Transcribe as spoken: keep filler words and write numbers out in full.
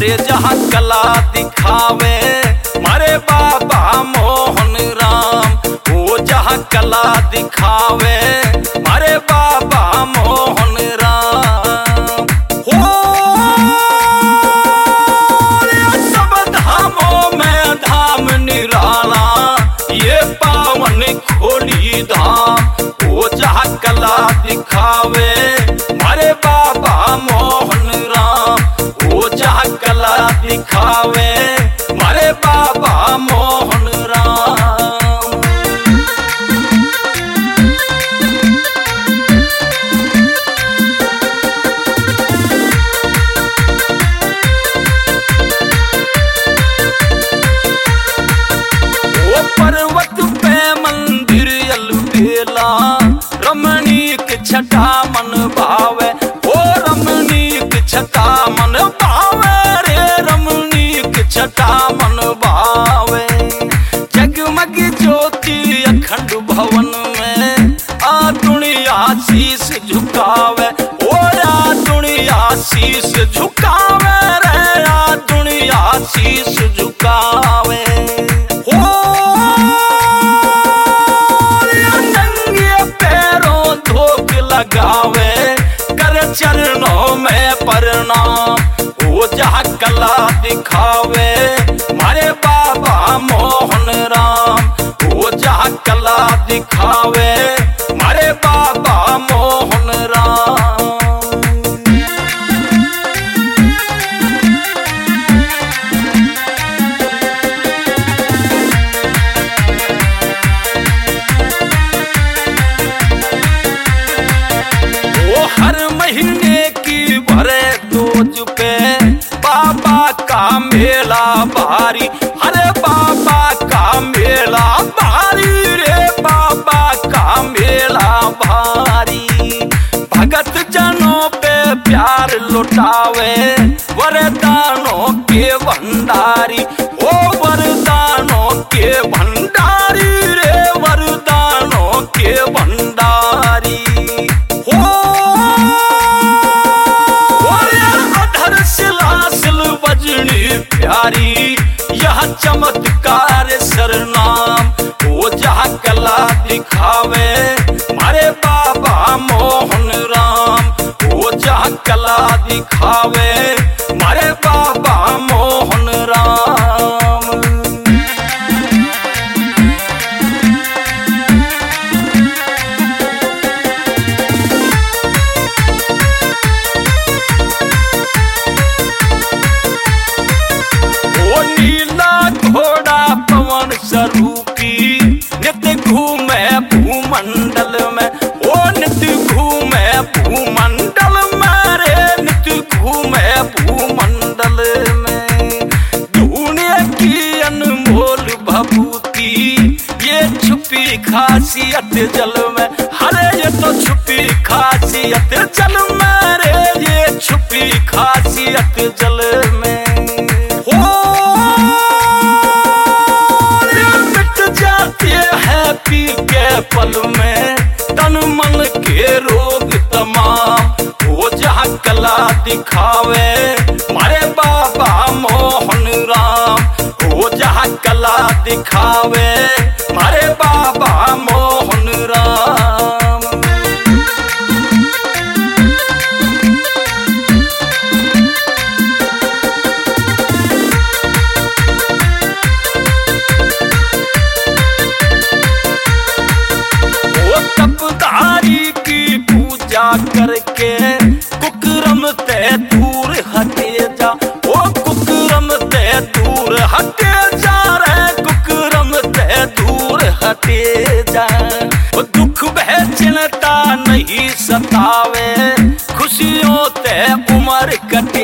मारे जहाँ कला दिखावे मारे बाबा मोहन राम। वो जहाँ कला दिखावे मारे बाबा मोहन राम। हो सब धामों में धाम निराला ये पावन खोली धाम। वो जहाँ कला दिखावे मारे बाबा मोहन राम। वो जहाँ कला दिखावे मारे बाबा मोहन राम। वो पर्वत पे मंदिर अलबेला रमणीक छटा मन भावे। ओ रमणीक छटा मन भावे रे रमणीक छटा मन भावे। जगमग ज्योति अखंड भवन में आ दुनिया शीश झुकावे। ओ आ दुनिया शीश झुकावे रे आ दुनिया शीश झुकावे। लगावे कर चरणों में प्रणाम। वो जहाँ कला दिखावे मारे बाबा मोहन राम। वो जहाँ कला दिखावे मारे बाबा मोहन राम। हर महीने की भरे दोज पे बाबा का मेला भारी। अरे बाबा का मेला भारी रे बाबा का मेला भारी। भगत जनों पे प्यार लुटावे वरदानों के भंडारी। ओ वरदानों के भंडारी रे वरदानों के भंडारी। प्यारी यह चमत्कार सरनाम। वो जहाँ कला दिखावे मारे बाबा मोहन राम। वो जहाँ कला दिखावे मारे बाबा मोहन राम। घोड़ा पवन स्वरूपी नित्य घूमे भूमंडल में। ओ नित्य घूमे भूमंडल में रे नित्य घूमे भूमंडल में। दुनिया की अनमोल भभूति ये छुपी खासियत जल में। अरे ये तो छुपी खासियत जल में रे ये छुपी खासियत जल में। पी के पल में तन मन के रोग तमाम। वो जहाँ कला दिखावे मारे बाबा मोहन राम। वो जहाँ कला दिखावे मारे बाबा मोहन राम। तपधारी की पूजा करके कुकरम ते दूर हटे जा। ओ कुकरम ते दूर हटे जा रे कुकरम ते दूर हटे जा। वो दुख भय चिंता नहीं सतावे खुशियों ते उम्र कटे